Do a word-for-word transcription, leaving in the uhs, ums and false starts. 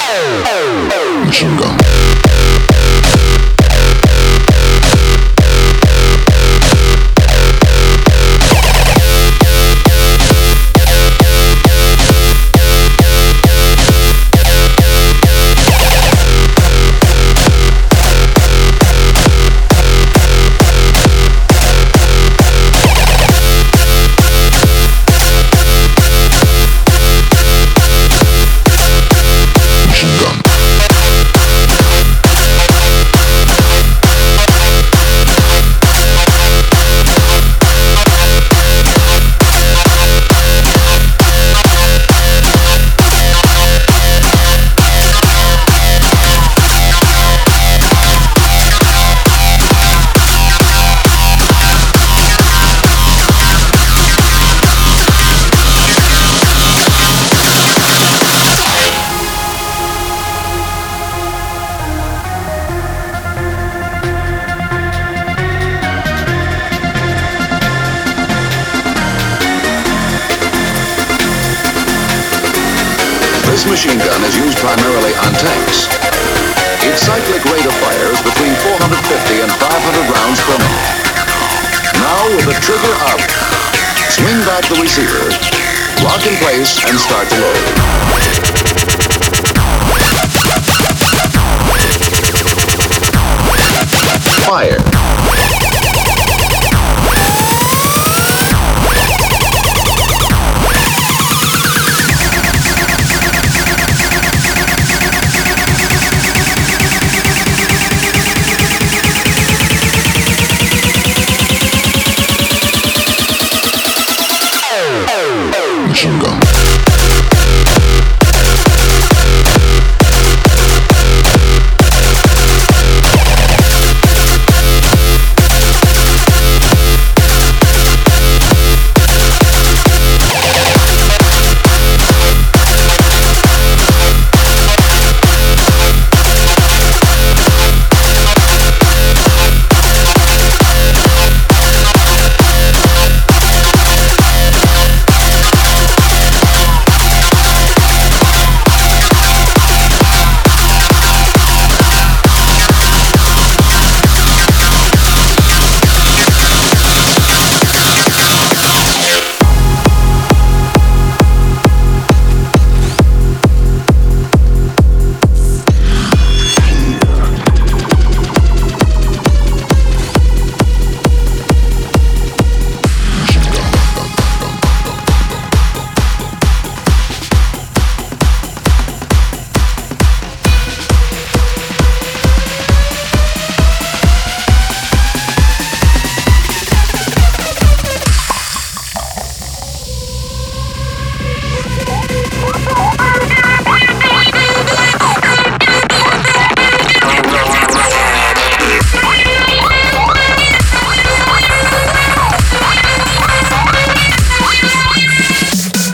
Machine gun. This machine gun is used primarily on tanks. Its cyclic rate of fire is between four hundred fifty and five hundred rounds per minute. Now with the trigger up, swing back the receiver, lock in place and start to load.